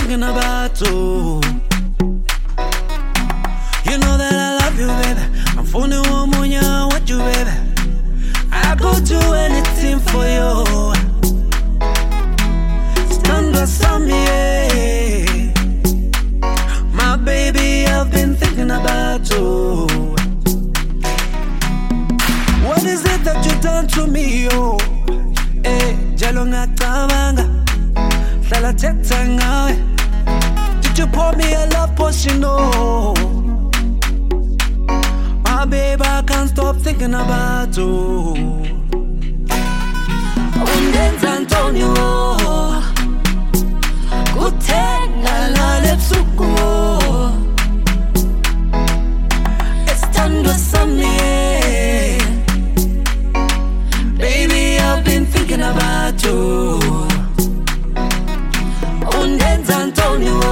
thinking about you. You know that I love you, baby. I'm phoning one more, I want you, baby. I go do anything for you. Stand beside me, yeah. My baby, I've been thinking about you. What is it that you done to me, oh? Eh, jalo ngatabanga, hlala thetha ngawe. Did you pour me a love potion, oh? My baby, I can't stop thinking about you. Undenza Antonio, kuthenga lale busuku. Estando sami, baby, I've been thinking about you. Undenza Antonio,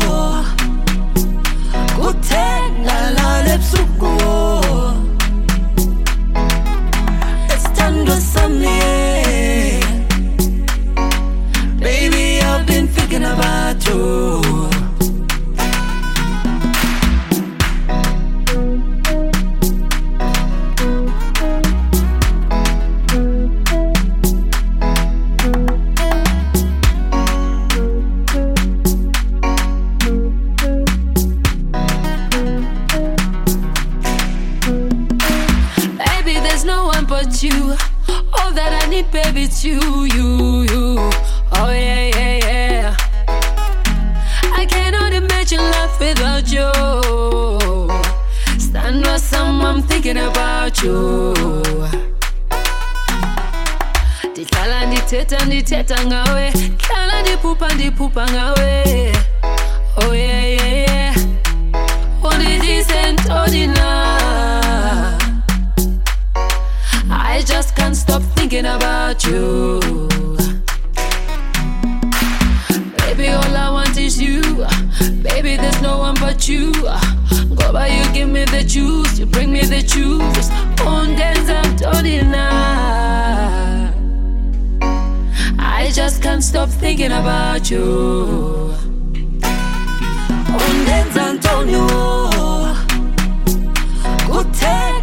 kuthenga lale busuku. Estando sami, baby, I've been thinking about you. You, all that I need, baby, it's you. Oh yeah, yeah, yeah. I cannot imagine life without you. Stand by some, I'm thinking about you. Dihlala ndithetha ngawe, hlala ndiphupha ngawe. Oh yeah, yeah, yeah. Undidise ntoni. I just can't stop thinking about you. Baby, all I want is you. Baby, there's no one but you. Go by, you give me the juice, you bring me the juice. Undenza Antonina. I just can't stop thinking about you. Undenza Antonio, kuthenga